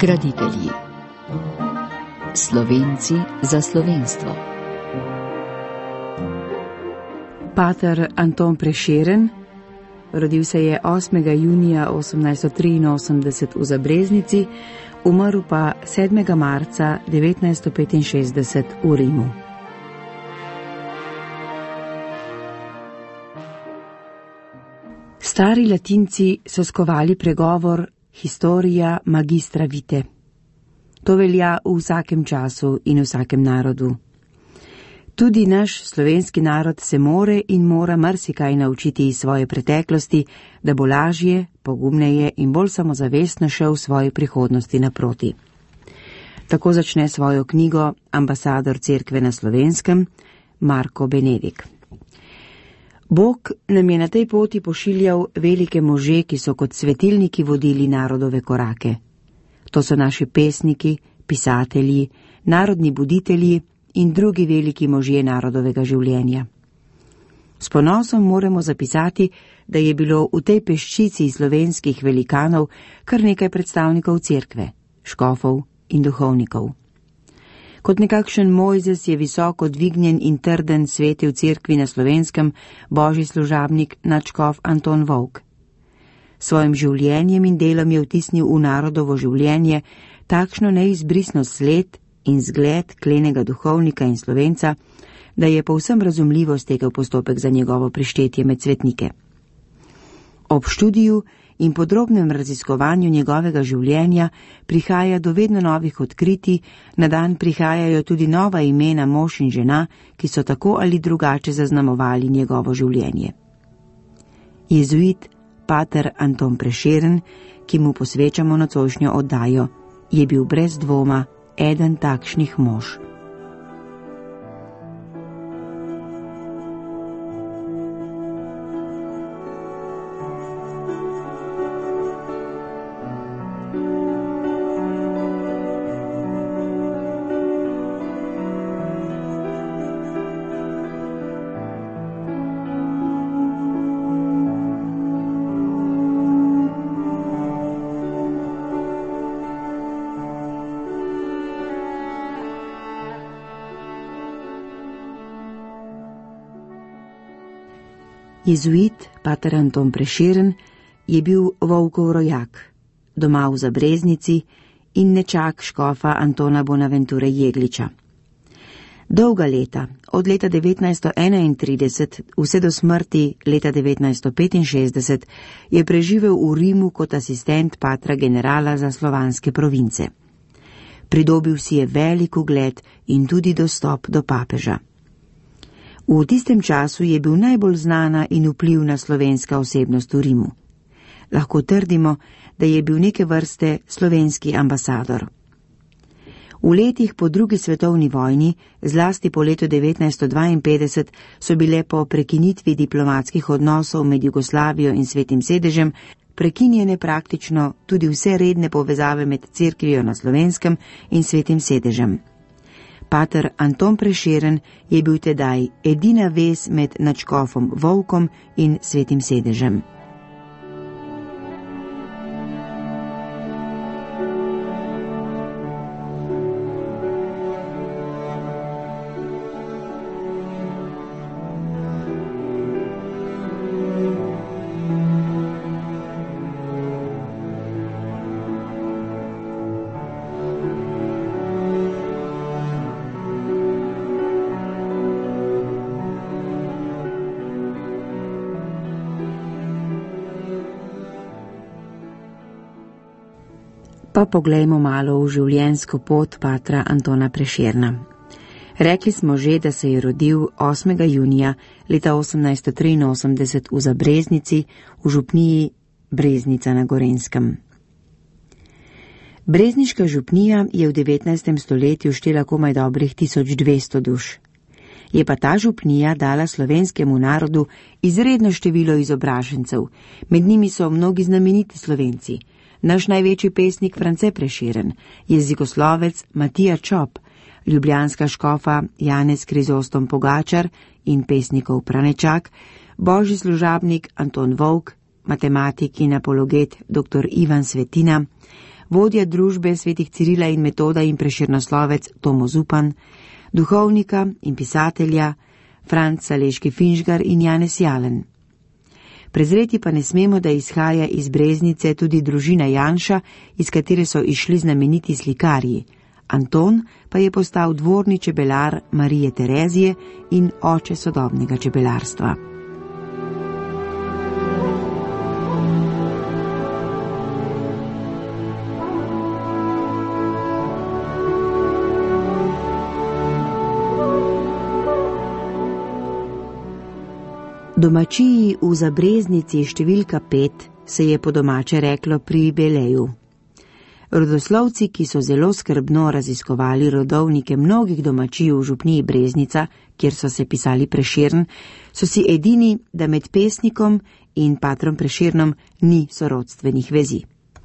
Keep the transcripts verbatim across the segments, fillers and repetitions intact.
Graditelji. Slovenci za slovenstvo. Pater Anton Prešeren rodil se je osmega junija osemnajststo triinosemdeset v Zabreznici, umrl pa sedmega marca devetnajststo petinšestdeset v Rimu. Stari Latinci so skovali pregovor Historia magistra vitae. To velja v vsakem času in vsakem narodu. Tudi naš slovenski narod se more in mora marsikaj naučiti iz svoje preteklosti, da bo lažje, pogumneje in bolj samozavestno šel svoji prihodnosti naproti. Tako začne svojo knjigo ambasador Cerkve na Slovenskem, Marko Benedik. Bog nam je na tej poti pošiljal velike može, ki so kot svetilniki vodili narodove korake. To so naši pesniki, pisatelji, narodni buditelji in drugi veliki možje narodovega življenja. S ponosom moramo zapisati, da je bilo v tej peščici slovenskih velikanov kar nekaj predstavnikov cerkve, škofov in duhovnikov. Kot nekakšen Mojzes je visoko dvignjen in trden svetil cerkvi na Slovenskem božji služabnik nadškof Anton Volk. Svojim življenjem in delom je vtisnil v narodovo življenje takšno neizbrisno sled in zgled klenega duhovnika in Slovenca, da je povsem razumljivo stekel postopek za njegovo prištetje med svetnike. Ob študiju in podrobnem raziskovanju njegovega življenja prihaja do vedno novih odkritij, na dan prihajajo tudi nova imena mož in žena, ki so tako ali drugače zaznamovali njegovo življenje. Jezuit pater Anton Prešeren, ki mu posvečamo nocojšnjo oddajo, je bil brez dvoma eden takšnih mož. Jezuit pater Anton Prešeren je bil Volkov rojak, doma v Zabreznici in nečak škofa Antona Bonaventure Jegliča. Dolga leta, od leta devetnajststo enaintrideset vse do smrti leta devetnajststo petinšestdeset, je preživel v Rimu kot asistent patra generala za slovanske province. Pridobil si je velik ugled in tudi dostop do papeža. V tistem času je bil najbolj znana in vplivna slovenska osebnost v Rimu. Lahko trdimo, da je bil neke vrste slovenski ambasador. V letih po drugi svetovni vojni, zlasti po letu devetnajststo dvainpetdeset, so bile po prekinitvi diplomatskih odnosov med Jugoslavijo in Svetim sedežem prekinjene praktično tudi vse redne povezave med cerkvijo na Slovenskem in Svetim sedežem. Pater Anton Prešeren je bil tedaj edina vez med nadškofom Volkom in Svetim sedežem. Pa poglejmo malo v življenjsko pot patra Antona Prešerna. Rekli smo že, da se je rodil osmega junija leta osemnajststo triinosemdeset v Zabreznici v župniji Breznica na Gorenjskem. Brezniška župnija je v devetnajstem stoletju štela komaj dobrih tisoč dvesto duš. Je pa ta župnija dala slovenskemu narodu izredno število izobražencev, med njimi so mnogi znameniti Slovenci. Naš največji pesnik France Prešeren, jezikoslovec Matija Čop, ljubljanska škofa Janez Krizostom Pogačar in pesnikov Pranečak, božji služabnik Anton Volk, matematik in apologet dr. Ivan Svetina, vodja družbe svetih Cirila in Metoda in prešernoslovec Tomo Zupan, duhovnika in pisatelja Franc Saleški Finžgar in Janez Jalen. Prezreti pa ne smemo, da izhaja iz Breznice tudi družina Janša, iz katere so išli znameniti slikarji. Anton pa je postal dvorni čebelar Marije Terezije in oče sodobnega čebelarstva. Domačiji v Zabreznici številka pet se je po domače reklo pri Beleju. Rodoslovci, ki so zelo skrbno raziskovali rodovnike mnogih domačijev v župniji Breznica, kjer so se pisali Prešern, so si edini, da med pesnikom in patrom Prešernom ni sorodstvenih vezi.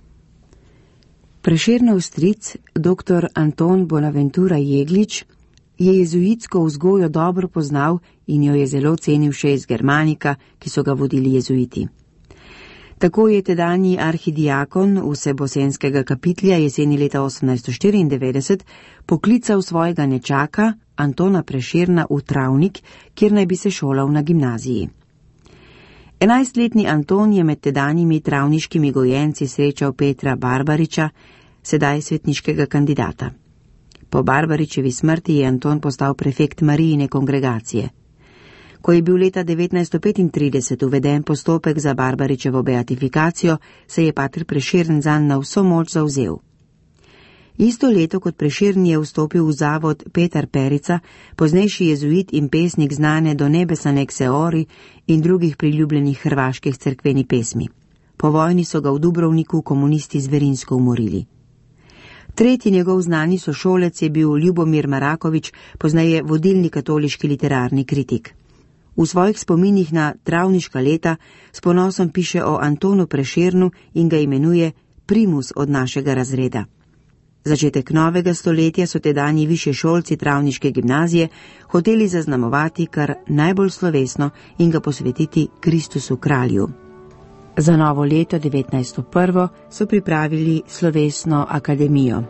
Prešernov stric, doktor Anton Bonaventura Jeglič, je jezuitsko vzgojo dobro poznal in jo je zelo cenil še iz Germanika, ki so ga vodili jezuiti. Tako je tedanji arhidiakon vsebosenskega kapitlja jeseni leta osemnajststo štiriindevetdeset poklical svojega nečaka Antona Prešerna v Travnik, kjer naj bi se šolal na gimnaziji. Enajstletni Anton je med tedanjimi travniškimi gojenci srečal Petra Barbariča, sedaj svetniškega kandidata. Po Barbaričevi smrti je Anton postal prefekt Marijine kongregacije. Ko je bil leta devetnajststo petintrideset uveden postopek za Barbaričevo beatifikacijo, se je pater Prešern zanj na vso moč zavzel. Isto leto kot Prešern je vstopil v zavod Petar Perica, poznejši jezuit in pesnik znane do nebesane Kseori in drugih priljubljenih hrvaških cerkvenih pesmi. Po vojni so ga v Dubrovniku komunisti zverinsko umorili. Tretji njegov znani sošolec je bil Ljubomir Marakovič, pozneje vodilni katoliški literarni kritik. V svojih spominih na travniška leta s ponosom piše o Antonu Prešernu in ga imenuje primus od našega razreda. Začetek novega stoletja so tedanji višješolci travniške gimnazije hoteli zaznamovati kar najbolj slovesno in ga posvetiti Kristusu kralju. Za novo leto devetnajststo prvo so pripravili slovesno akademijo.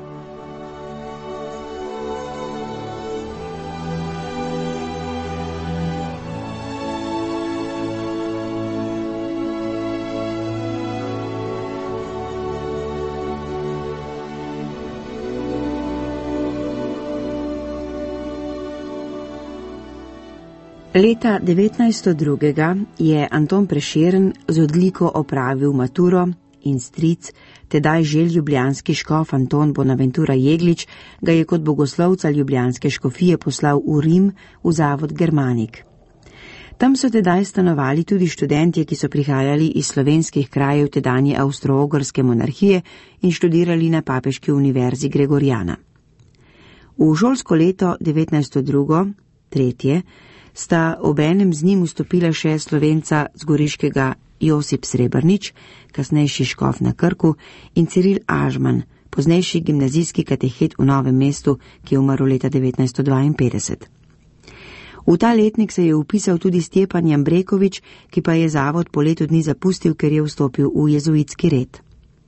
Leta devetnajststo dva je Anton Prešern z odliko opravil maturo in stric, tedaj že ljubljanski škof Anton Bonaventura Jeglič ga je kot bogoslovca ljubljanske škofije poslal v Rim v zavod Germanik. Tam so tedaj stanovali tudi študentje, ki so prihajali iz slovenskih krajev tedanje avstro-ogrske monarhije in študirali na papeški univerzi Gregoriana. V šolsko leto devetnajststo dva, tretje, sta obenem z njim vstopila še Slovenca z Goriškega Josip Srebrnič, kasnejši škof na Krku, in Ciril Ažman, poznejši gimnazijski katehet v Novem mestu, ki je umrl leta devetnajststo dvainpetdeset. V ta letnik se je vpisal tudi Stjepan Jambrekovič, ki pa je zavod po letu dni zapustil, ker je vstopil v jezuitski red.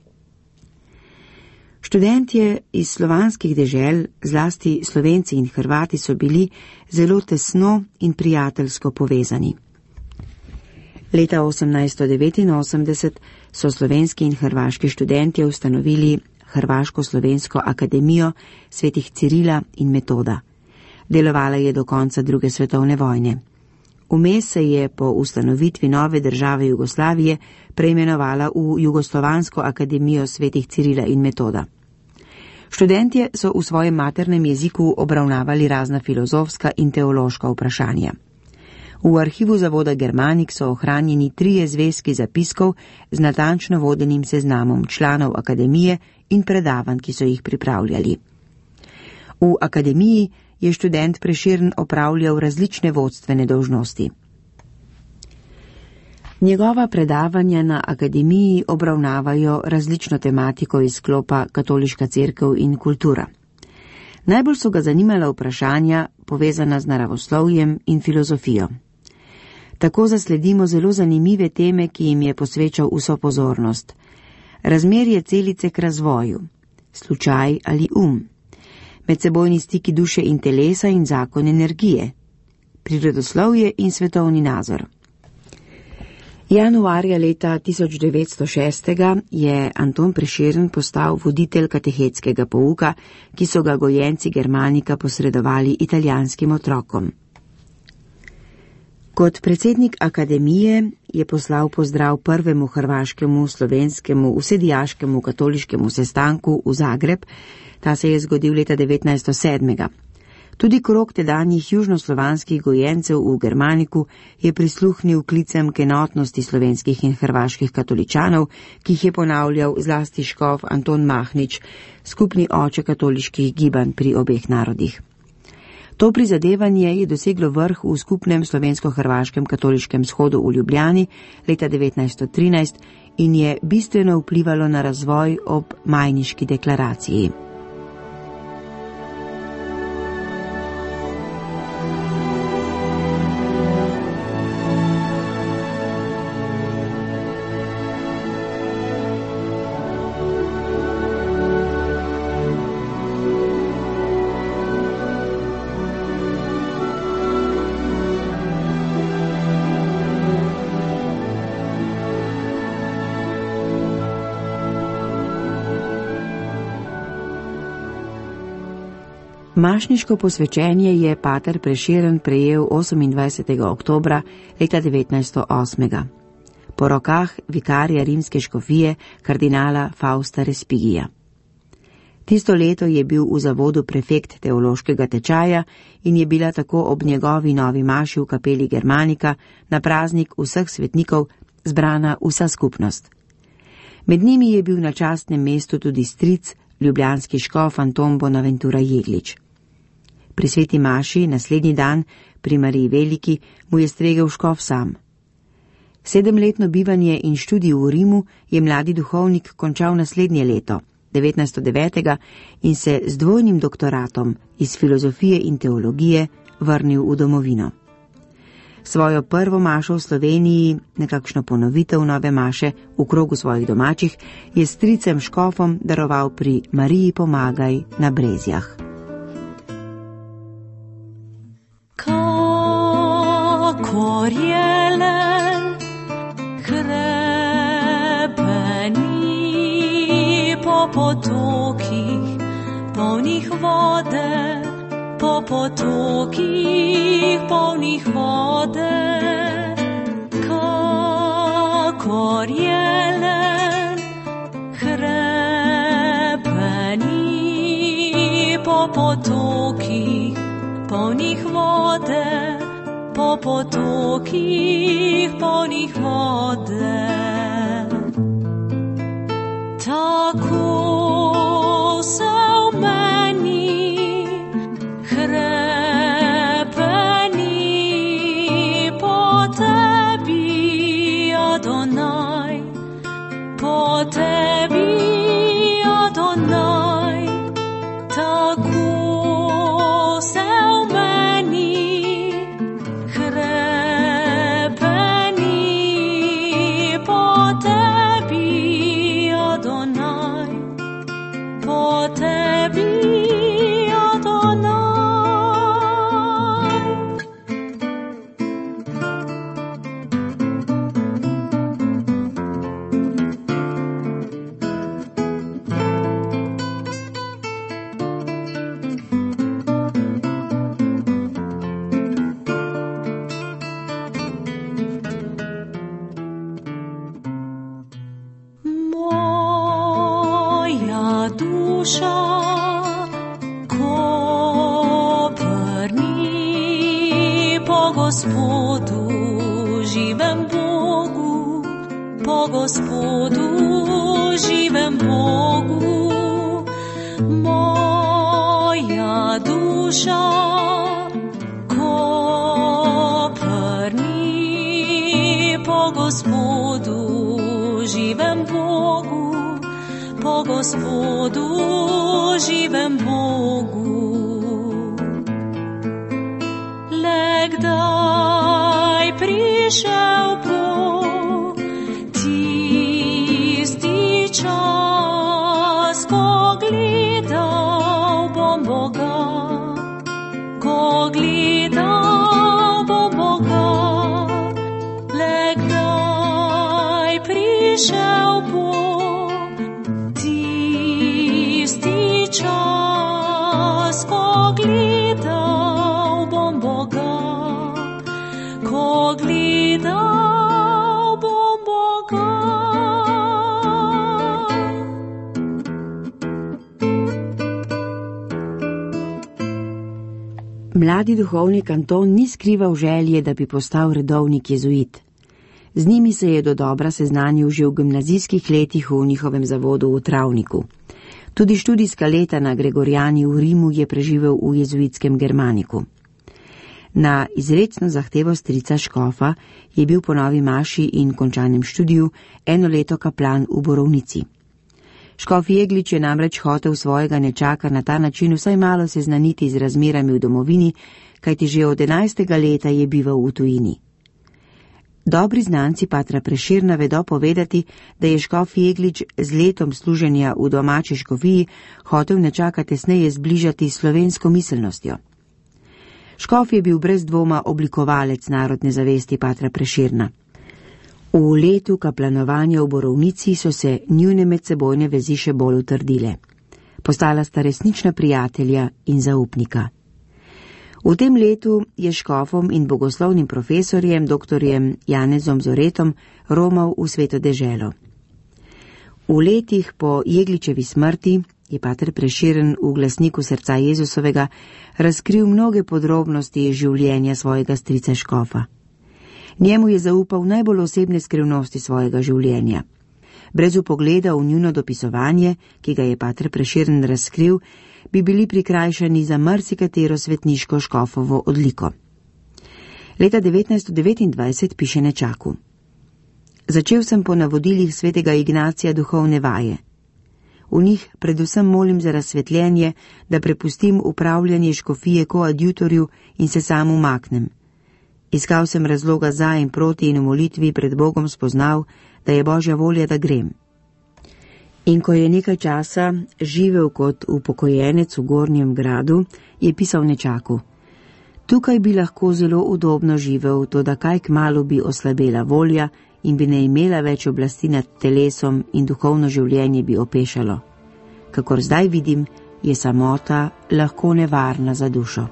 Študentje iz slovanskih dežel, zlasti Slovenci in Hrvati, so bili zelo tesno in prijateljsko povezani. Leta osemnajststo devetinosemdeset so slovenski in hrvaški študentje ustanovili Hrvaško-slovensko akademijo svetih Cirila in Metoda. Delovala je do konca druge svetovne vojne. Vmes se je po ustanovitvi nove države Jugoslavije preimenovala v Jugoslovansko akademijo svetih Cirila in Metoda. Študentje so v svojem maternem jeziku obravnavali razna filozofska in teološka vprašanja. V arhivu zavoda Germanik so ohranjeni trije zvezki zapiskov z natančno vodenim seznamom članov akademije in predavanj, ki so jih pripravljali. V akademiji je študent Prešern opravljal različne vodstvene dolžnosti. Njegova predavanja na akademiji obravnavajo različno tematiko iz sklopa Katoliška cerkev in kultura. Najbolj so ga zanimala vprašanja, povezana z naravoslovjem in filozofijo. Tako zasledimo zelo zanimive teme, ki jim je posvečal vso pozornost. razmerje celice k razvoju, slučaj ali um, medsebojni stiki duše in telesa in zakon energije, prirodoslovje in svetovni nazor. Januarja leta tisoč devetsto šest je Anton Prešeren postal voditelj katehetskega pouka, ki so ga gojenci Germanika posredovali italijanskim otrokom. Kot predsednik akademije je poslal pozdrav prvemu hrvaškemu, slovenskemu, vsedijaškemu katoliškemu sestanku v Zagreb, ta se je zgodil leta devetnajststo sedem. Tudi krog tedanjih južnoslovanskih gojencev v Germaniku je prisluhnil klicem k enotnosti slovenskih in hrvaških katoličanov, ki jih je ponavljal zlasti škof Anton Mahnič, skupni oče katoliških gibanj pri obeh narodih. To prizadevanje je doseglo vrh v skupnem slovensko-hrvaškem katoliškem shodu v Ljubljani leta devetnajststo trinajst in je bistveno vplivalo na razvoj ob Majniški deklaraciji. Mašniško posvečenje je pater Prešeren prejel osemindvajsetega oktobra leta devetnajststo osem. Po rokah vikarja rimske škofije kardinala Fausta Respigija. Tisto leto je bil v zavodu prefekt teološkega tečaja in je bila tako ob njegovi novi maši v kapeli Germanika na praznik vseh svetnikov zbrana vsa skupnost. Med njimi je bil na častnem mestu tudi stric, ljubljanski škof Anton Bonaventura Jeglič. Pri sveti maši naslednji dan pri Mariji Veliki mu je stregel škof sam. Sedemletno bivanje in študij v Rimu je mladi duhovnik končal naslednje leto, devetnajststo devet, in se z dvojnim doktoratom iz filozofije in teologije vrnil v domovino. Svojo prvo mašo v Sloveniji, nekakšno ponovitev nove maše v krogu svojih domačih, je stricem škofom daroval pri Mariji Pomagaj na Brezjah. Kakor jelen hrebeni po potokih, polnih vode, po potokih, polnih vode. Kakor jelen hrebeni po potokih, polnih vode, po potokih, polnih vode. Tako se v meni hrepeni po tebi, Adonaj, po tebi, Adonaj. Tako se v meni hrepeni po tebi, Adonaj, po tebi, Adonaj. Moja duša koprni po Gospodu, živem Bogu, po Gospodu, živem Bogu. Moja duša koprni po Gospodu, živem Bogu, po Gospodu, živem Bogu. Le kdaj prišel bo tisti čas, ko gledal bom Boga, ko gledal bom Boga, le kdaj prišel bo tisti čas, ko gledal bom Boga, ko gledal bom Boga. Mladi duhovnik Anton ni skrival želje, da bi postal redovnik jezuit. Z njimi se je dodobra seznanil že v gimnazijskih letih v njihovem zavodu v Travniku. Tudi študijska leta na Gregorijani v Rimu je preživel v jezuitskem Germaniku. Na izrecno zahtevo strica škofa je bil po novi maši in končanem študiju eno leto kaplan v Borovnici. Škof Jeglič je namreč hotel svojega nečaka na ta način vsaj malo seznaniti z razmerami v domovini, kajti že od enajstega leta je bival v tujini. Dobri znanci patra Prešerna vedo povedati, da je škof Jeglič z letom služenja v domači škofiji hotel nečaka tesneje zbližati s slovensko miselnostjo. Škof je bil brez dvoma oblikovalec narodne zavesti patra Prešerna. V letu kaplanovanja v Borovnici so se njune medsebojne vezi še bolj utrdile. Postala sta resnična prijatelja in zaupnika. V tem letu je škofom in bogoslovnim profesorjem, doktorjem Janezom Zoretom, romal v Sveto deželo. V letih po Jegličevi smrti je pater Prešeren v glasniku Srca Jezusovega razkril mnoge podrobnosti življenja svojega strica škofa. Njemu je zaupal najbolj osebne skrivnosti svojega življenja. Brez upogleda v njuno dopisovanje, ki ga je pater Prešeren razkril, bi bili prikrajšani za marsikatero svetniško škofovo odliko. Leta devetnajststo devetindvajset piše nečaku: Začel sem po navodilih svetega Ignacija duhovne vaje. V njih predvsem molim za razsvetljenje, da prepustim upravljanje škofije koadjutorju in se sam umaknem. Iskal sem razloga za in proti in v molitvi pred Bogom spoznal, da je Božja volja, da grem. In ko je nekaj časa živel kot upokojenec v Gornjem gradu, je pisal nečaku: Tukaj bi lahko zelo udobno živel, toda kaj kmalu bi oslabela volja in bi ne imela več oblasti nad telesom in duhovno življenje bi opešalo. Kakor zdaj vidim, je samota lahko nevarna za dušo.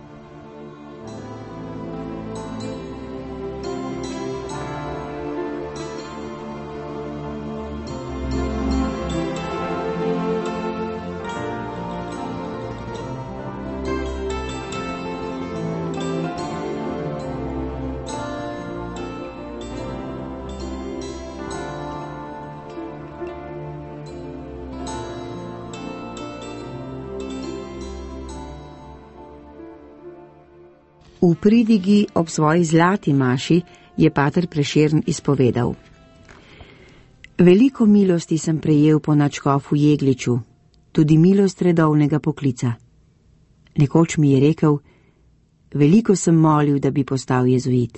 V pridigi ob svoji zlati maši je pater Prešern izpovedal: Veliko milosti sem prejel po nadškofu Jegliču, tudi milost redovnega poklica. Nekoč mi je rekel: Veliko sem molil, da bi postal jezuit.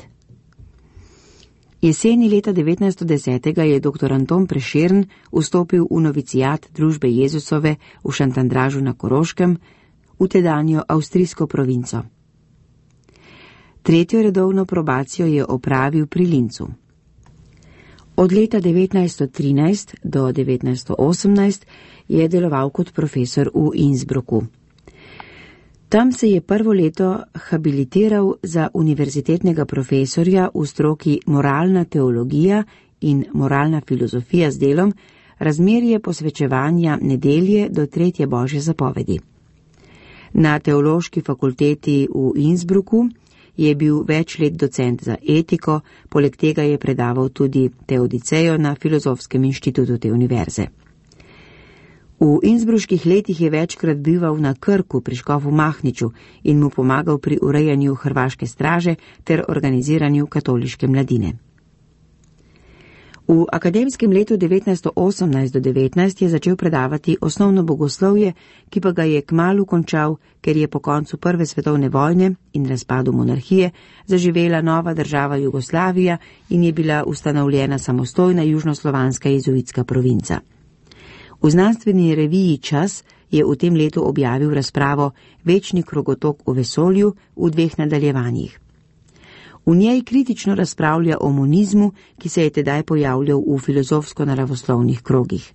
Jeseni leta devetnajststo deset je doktor Anton Prešern vstopil v novicijat družbe Jezusove v Šantandražu na Koroškem, v tedanjo avstrijsko provinco. Tretjo redovno probacijo je opravil pri Lincu. Od leta devetnajststo trinajst do devetnajststo osemnajst je deloval kot profesor v Innsbrucku. Tam se je prvo leto habilitiral za univerzitetnega profesorja v stroki moralna teologija in moralna filozofija z delom Razmerje posvečevanja nedelje do tretje božje zapovedi. Na teološki fakulteti v Innsbrucku je bil več let docent za etiko, poleg tega je predaval tudi teodicejo na Filozofskem inštitutu te univerze. V innsbruških letih je večkrat bival na Krku pri škofu Mahniču in mu pomagal pri urejanju hrvaške straže ter organiziranju katoliške mladine. V akademskem letu devetnajststo osemnajst do devetnajst je začel predavati osnovno bogoslovje, ki pa ga je kmalu končal, ker je po koncu Prve svetovne vojne in razpadu monarhije zaživela nova država Jugoslavija in je bila ustanovljena samostojna južnoslovanska jezuitska provinca. V znanstveni reviji Čas je v tem letu objavil razpravo Večni krogotok v vesolju v dveh nadaljevanjih. V njej kritično razpravlja o monizmu, ki se je tedaj pojavljal v filozofsko-naravoslovnih krogih.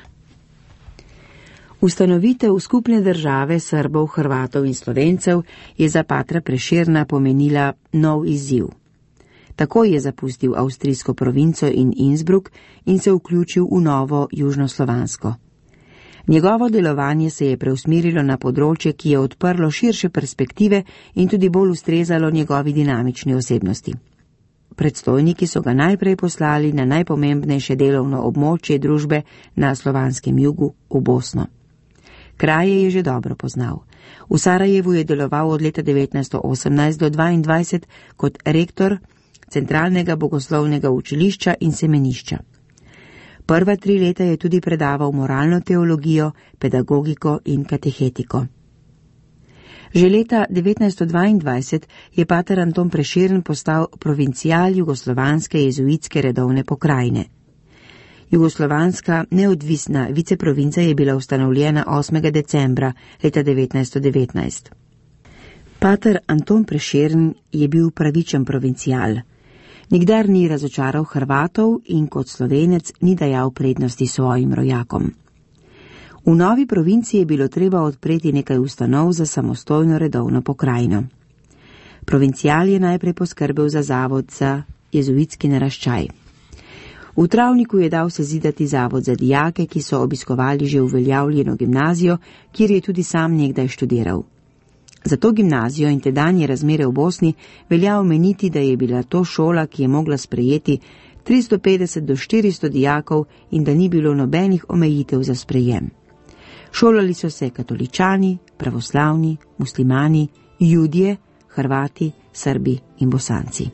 Ustanovitev skupne države Srbov, Hrvatov in Slovencev je za patra Prešerna pomenila nov izziv. Takoj je zapustil avstrijsko provinco in Innsbruck in se vključil v novo južnoslovansko. Njegovo delovanje se je preusmerilo na področje, ki je odprlo širše perspektive in tudi bolj ustrezalo njegovi dinamični osebnosti. Predstojniki so ga najprej poslali na najpomembnejše delovno območje družbe na slovanskem jugu v Bosno. Kraje je že dobro poznal. V Sarajevu je deloval od leta devetnajststo osemnajst do dvaindvajset kot rektor Centralnega bogoslovnega učilišča in semenišča. Prva tri leta je tudi predaval moralno teologijo, pedagogiko in katehetiko. Že leta devetnajststo dvaindvajset je pater Anton Prešern postal provincial jugoslovanske jezuitske redovne pokrajine. Jugoslovanska neodvisna viceprovinca je bila ustanovljena osmega decembra leta devetnajststo devetnajst. Pater Anton Prešern je bil pravičen provincial. Nikdar ni razočaral Hrvatov in kot Slovenec ni dajal prednosti svojim rojakom. V novi provinci je bilo treba odpreti nekaj ustanov za samostojno redovno pokrajino. Provincial je najprej poskrbel za zavod za jezuitski naraščaj. V Travniku je dal sezidati zavod za dijake, ki so obiskovali že uveljavljeno gimnazijo, kjer je tudi sam nekdaj študiral. Za to gimnazijo in tedanje razmere v Bosni velja omeniti, da je bila to šola, ki je mogla sprejeti tristo petdeset do štiristo dijakov in da ni bilo nobenih omejitev za sprejem. Šolali so se katoličani, pravoslavni, muslimani, Judje, Hrvati, Srbi in Bosanci.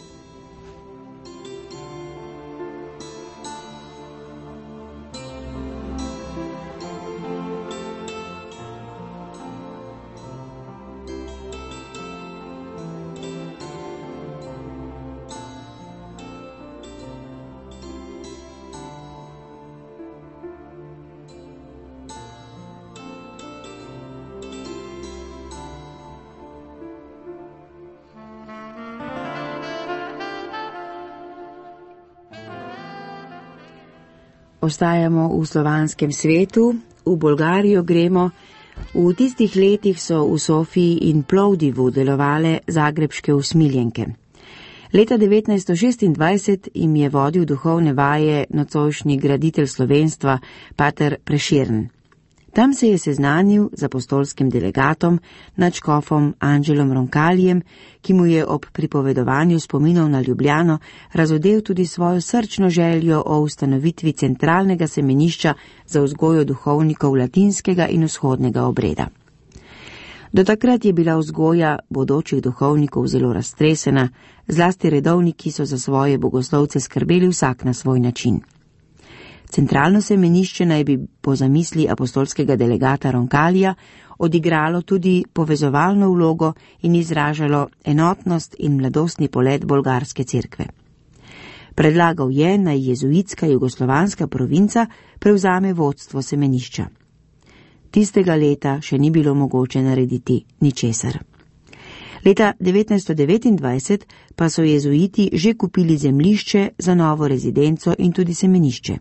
Ostajamo v slovanskem svetu, v Bolgarijo gremo. V tistih letih so v Sofiji in Plovdivu delovale zagrebške usmiljenke. Leta devetnajststo šestindvajset jim je vodil duhovne vaje nocojšnji graditelj slovenstva, pater Prešern. Tam se je seznanil z apostolskim delegatom, nadškofom Anđelom Roncaljem, ki mu je ob pripovedovanju spominov na Ljubljano razodel tudi svojo srčno željo o ustanovitvi centralnega semenišča za vzgojo duhovnikov latinskega in vzhodnega obreda. Do takrat je bila vzgoja bodočih duhovnikov zelo raztresena, zlasti redovniki so za svoje bogoslovce skrbeli vsak na svoj način. Centralno semenišče naj bi po zamisli apostolskega delegata Roncalja odigralo tudi povezovalno vlogo in izražalo enotnost in mladostni polet bolgarske cerkve. Predlagal je, naj jezuitska jugoslovanska provinca prevzame vodstvo semenišča. Tistega leta še ni bilo mogoče narediti ničesar. Leta devetnajststo devetindvajset pa so jezuiti že kupili zemljišče za novo rezidenco in tudi semenišče.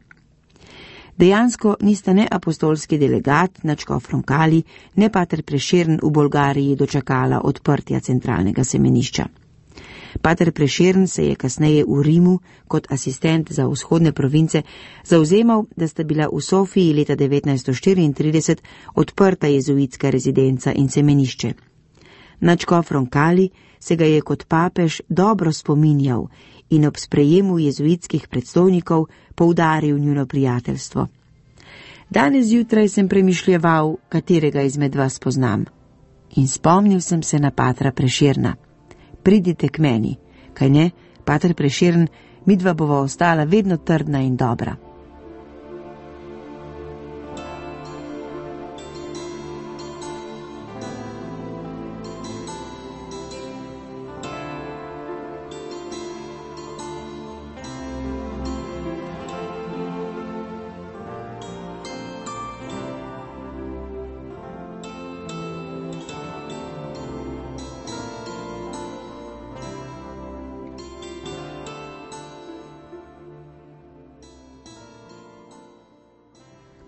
Dejansko nista ne apostolski delegat, nadškof Roncalji, ne pater Prešern v Bolgariji dočakala odprtja centralnega semenišča. Pater Prešern se je kasneje v Rimu kot asistent za vzhodne province zavzemal, da sta bila v Sofiji leta devetnajststo štiriintrideset odprta jezuitska rezidenca in semenišče. Nadškof Roncalji se ga je kot papež dobro spominjal in ob sprejemu jezuitskih predstojnikov poudaril njuno prijateljstvo. Danes zjutraj sem premišljeval, katerega izmed vas poznam. In spomnil sem se na patra Prešerna. Pridite k meni, kaj ne, pater Prešern, midva bova ostala vedno trdna in dobra.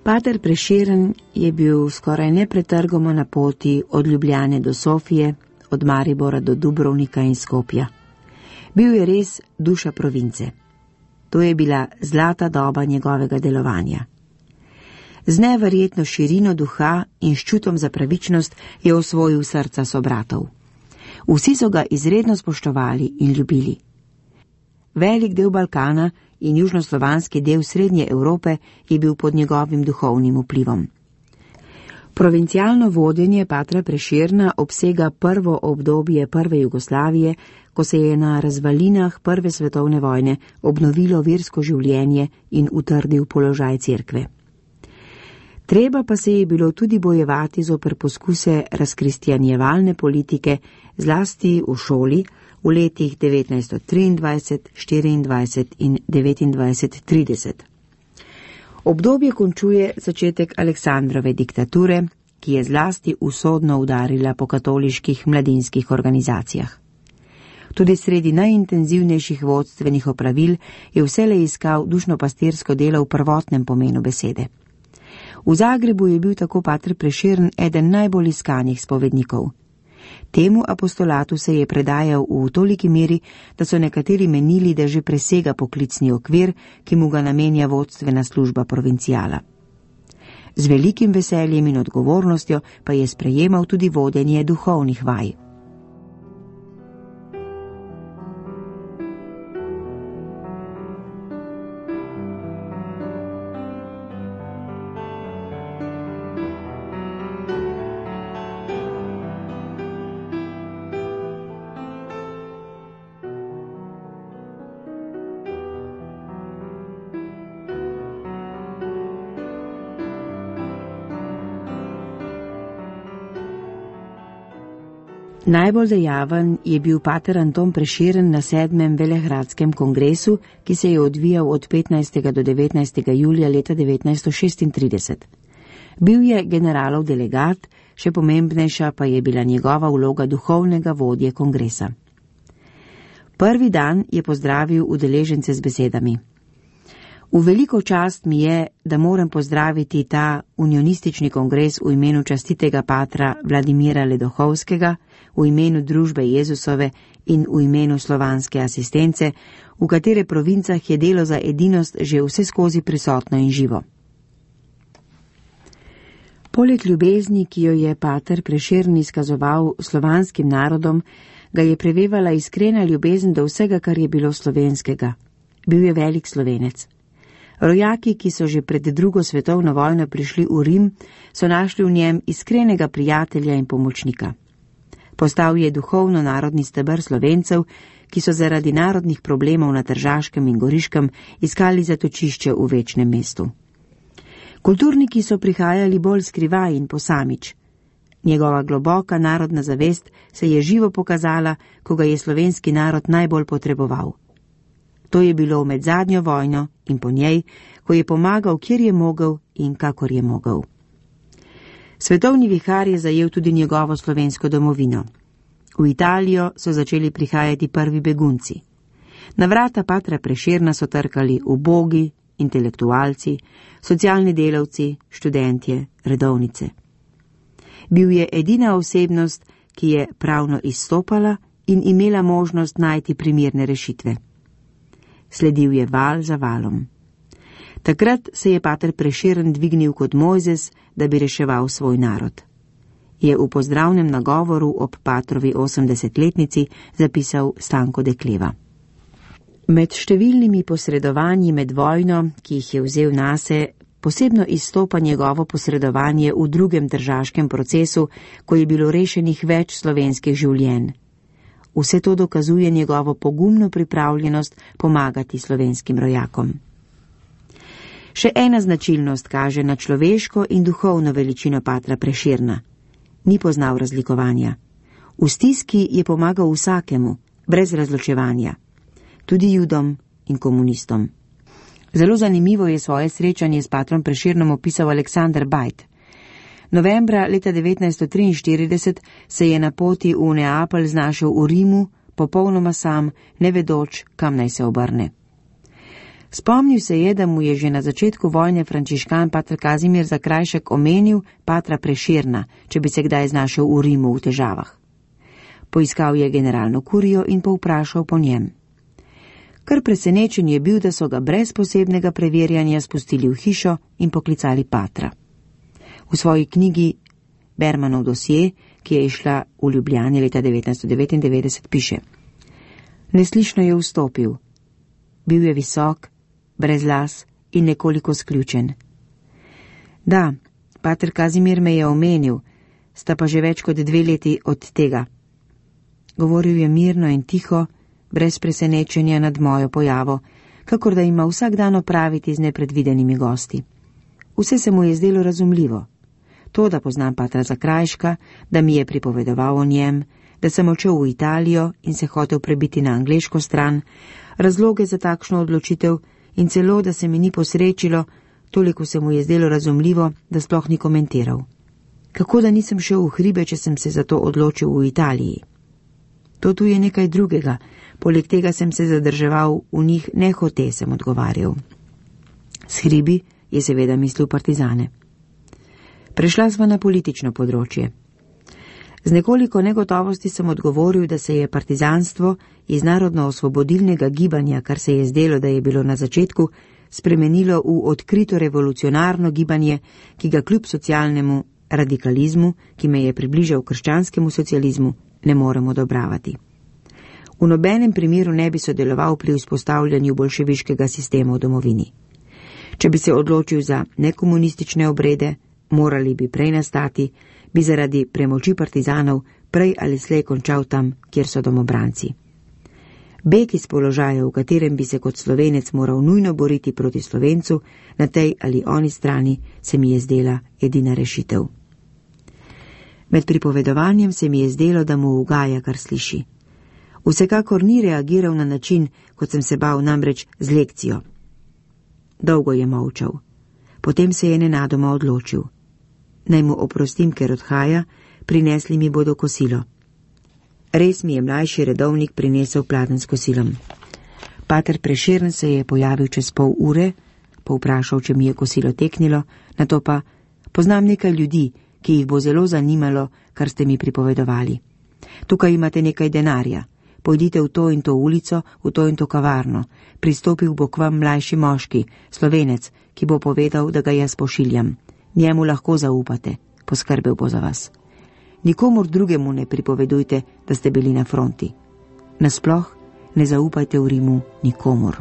Pater Prešeren je bil skoraj nepretrgoma na poti od Ljubljane do Sofije, od Maribora do Dubrovnika in Skopja. Bil je res duša province. To je bila zlata doba njegovega delovanja. Z neverjetno širino duha in s čutom za pravičnost je osvojil srca sobratov. Vsi so ga izredno spoštovali in ljubili. Velik del Balkana in južnoslovanski del Srednje Evrope je bil pod njegovim duhovnim vplivom. Provincialno vodenje patra Prešerna obsega prvo obdobje prve Jugoslavije, ko se je na razvalinah prve svetovne vojne obnovilo versko življenje in utrdil položaj cerkve. Treba pa se je bilo tudi bojevati zoper poskuse razkristjanjevalne politike, zlasti v šoli, v letih devetnajststo triindvajset, štiriindvajset in devetindvajset trideset. Obdobje končuje začetek Aleksandrove diktature, ki je zlasti usodno udarila po katoliških mladinskih organizacijah. Tudi sredi najintenzivnejših vodstvenih opravil je vselej iskal dušno-pastirsko delo v prvotnem pomenu besede. V Zagrebu je bil tako pater Prešeren eden najbolj iskanih spovednikov. Temu apostolatu se je predajal v toliki meri, da so nekateri menili, da že presega poklicni okvir, ki mu ga namenja vodstvena služba provincijala. Z velikim veseljem in odgovornostjo pa je sprejemal tudi vodenje duhovnih vaj. Najbolj dejaven je bil pater Anton Prešeren na sedmem Velegradskem kongresu, ki se je odvijal od petnajstega do devetnajstega julija leta devetnajststo šestintrideset. Bil je generalov delegat, še pomembnejša pa je bila njegova vloga duhovnega vodje kongresa. Prvi dan je pozdravil udeležence z besedami: V veliko čast mi je, da moram pozdraviti ta unionistični kongres v imenu častitega patra Vladimira Ledohovskega, v imenu družbe Jezusove in v imenu slovanske asistence, v katere provincah je delo za edinost že vse skozi prisotno in živo. Poleg ljubezni, ki jo je pater Prešeren izkazoval slovanskim narodom, ga je prevevala iskrena ljubezen do vsega, kar je bilo slovenskega. Bil je velik Slovenec. Rojaki, ki so že pred drugo svetovno vojno prišli v Rim, so našli v njem iskrenega prijatelja in pomočnika. Postal je duhovno narodni steber Slovencev, ki so zaradi narodnih problemov na Tržaškem in Goriškem iskali zatočišče v večnem mestu. Kulturniki so prihajali bolj skrivaj in posamič. Njegova globoka narodna zavest se je živo pokazala, ko ga je slovenski narod najbolj potreboval. To je bilo med zadnjo vojno in po njej, ko je pomagal, kjer je mogel in kakor je mogel. Svetovni vihar je zajel tudi njegovo slovensko domovino. V Italijo so začeli prihajati prvi begunci. Na vrata patra Prešerna so trkali ubogi, intelektualci, socialni delavci, študentje, redovnice. Bil je edina osebnost, ki je pravno izstopala in imela možnost najti primerne rešitve. Sledil je val za valom. Takrat se je pater Prešeren dvignil kot Mojzes, da bi reševal svoj narod. Je v pozdravnem nagovoru ob patrovi osemdesetletnici zapisal Stanko Dekleva. Med številnimi posredovanji med vojno, ki jih je vzel nase, posebno izstopa njegovo posredovanje v drugem tržaškem procesu, ko je bilo rešenih več slovenskih življenj. Vse to dokazuje njegovo pogumno pripravljenost pomagati slovenskim rojakom. Še ena značilnost kaže na človeško in duhovno veličino patra Prešerna. Ni poznal razlikovanja. V stiski je pomagal vsakemu, brez razločevanja. Tudi judom in komunistom. Zelo zanimivo je svoje srečanje s patrom Prešernom opisal Aleksander Bajt. Novembra leta devetnajststo triinštirideset se je na poti v Neapelj znašel v Rimu, popolnoma sam, ne vedoč, kam naj se obrne. Spomnil se je, da mu je že na začetku vojne frančiškan pater Kazimir Zakrajšek omenil patra Prešerna, če bi se kdaj znašel v Rimu v težavah. Poiskal je generalno kurijo in povprašal po njem. Kar presenečen je bil, da so ga brez posebnega preverjanja spustili v hišo in poklicali patra. V svoji knjigi Bermanov dosje, ki je išla v Ljubljani leta devetnajststo devetindevetdeset, piše: Neslišno je vstopil. Bil je visok, brez las in nekoliko sključen. Da, pater Kazimir me je omenil, sta pa že več kot dve leti od tega. Govoril je mirno in tiho, brez presenečenja nad mojo pojavo, kakor da ima vsak dan opraviti z nepredvidenimi gosti. Vse se mu je zdelo razumljivo. To, da poznam patra Zakrajška, da mi je pripovedoval o njem, da sem odšel v Italijo in se hotel prebiti na angleško stran, razloge za takšno odločitev in celo, da se mi ni posrečilo, toliko se mu je zdelo razumljivo, da sploh ni komentiral. Kako da nisem šel v hribe, če sem se za to odločil v Italiji? To tu je nekaj drugega, poleg tega sem se zadrževal v njih nehote, sem odgovarjal. S hribi je seveda mislil partizane. Prešla sva na politično področje. Z nekoliko negotovosti sem odgovoril, da se je partizanstvo iz narodno-osvobodilnega gibanja, kar se je zdelo, da je bilo na začetku, spremenilo v odkrito revolucionarno gibanje, ki ga kljub socialnemu radikalizmu, ki me je približal krščanskemu socializmu, ne morem odobravati. V nobenem primeru ne bi sodeloval pri vzpostavljanju bolševiškega sistema v domovini. Če bi se odločil za nekomunistične obrede, morali bi prej nastati, bi zaradi premoči partizanov prej ali slej končal tam, kjer so domobranci. Beg iz položaja, v katerem bi se kot Slovenec moral nujno boriti proti Slovencu, na tej ali oni strani, se mi je zdela edina rešitev. Med pripovedovanjem se mi je zdelo, da mu ugaja, kar sliši. Vsekakor ni reagiral na način, kot sem se bal, namreč z lekcijo. Dolgo je molčal. Potem se je nenadoma odločil. Naj mu oprostim, ker odhaja, prinesli mi bodo kosilo. Res mi je mlajši redovnik prinesel pladenj s kosilom. Pater Prešern se je pojavil čez pol ure, povprašal, če mi je kosilo teknilo, nato pa: Poznam nekaj ljudi, ki jih bo zelo zanimalo, kar ste mi pripovedovali. Tukaj imate nekaj denarja. Pojdite v to in to ulico, v to in to kavarno. Pristopil bo k vam mlajši moški, Slovenec, ki bo povedal, da ga jaz pošiljam. Njemu lahko zaupate, poskrbel bo za vas. Nikomur drugemu ne pripovedujte, da ste bili na fronti. Nasploh ne zaupajte v Rimu nikomur.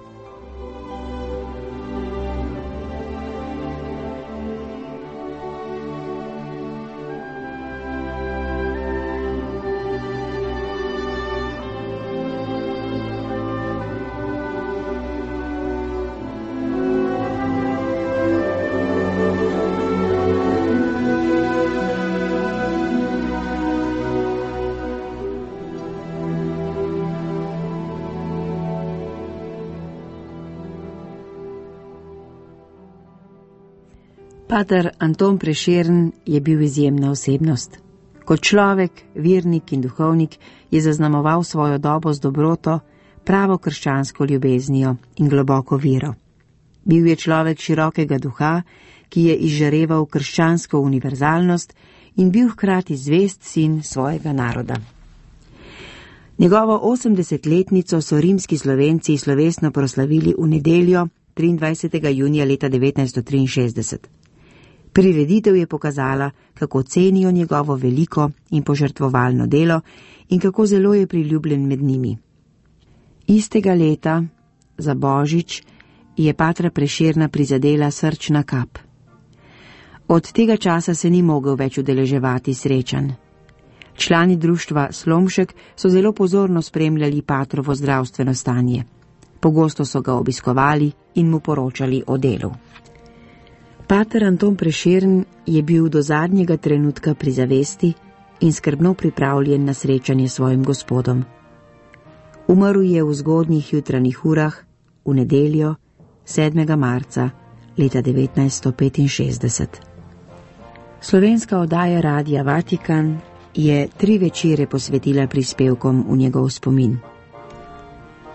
Pater Anton Prešern je bil izjemna osebnost. Kot človek, vernik in duhovnik je zaznamoval svojo dobo z dobroto, pravo krščansko ljubeznijo in globoko vero. Bil je človek širokega duha, ki je izžareval krščansko univerzalnost in bil hkrati zvest sin svojega naroda. Njegovo osemdesetletnico so rimski Slovenci slovesno proslavili v nedeljo triindvajsetega junija leta devetnajststo triinšestdeset. Prireditev je pokazala, kako cenijo njegovo veliko in požrtvovalno delo in kako zelo je priljubljen med njimi. Istega leta, za Božič, je patra Prešerna prizadela srčna kap. Od tega časa se ni mogel več udeleževati srečanj. Člani društva Slomšek so zelo pozorno spremljali patrovo zdravstveno stanje. Pogosto so ga obiskovali in mu poročali o delu. Pater Anton Prešern je bil do zadnjega trenutka pri zavesti in skrbno pripravljen na srečanje s svojim gospodom. Umrl je v zgodnjih jutranjih urah, v nedeljo, sedmega marca leta devetnajststo petinšestdeset. Slovenska oddaja Radia Vatikan je tri večere posvetila prispevkom v njegov spomin.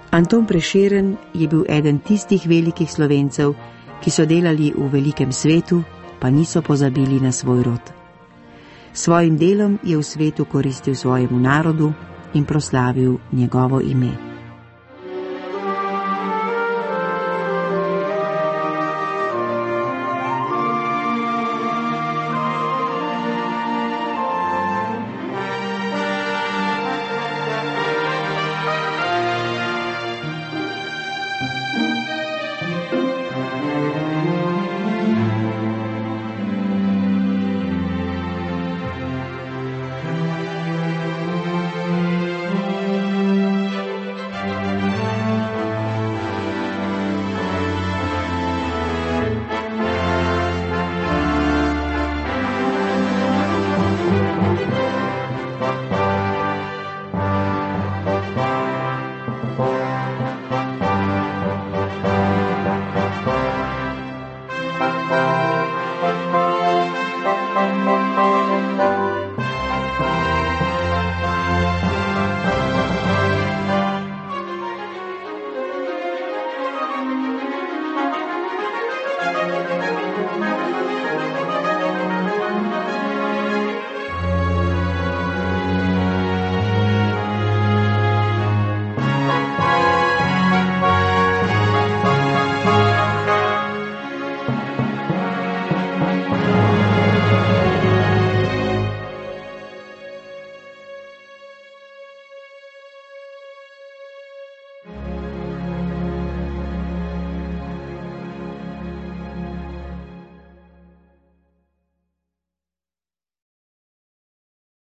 Anton Prešeren je bil eden tistih velikih Slovencev, ki so delali v velikem svetu, pa niso pozabili na svoj rod. Svojim delom je v svetu koristil svojemu narodu in proslavil njegovo ime.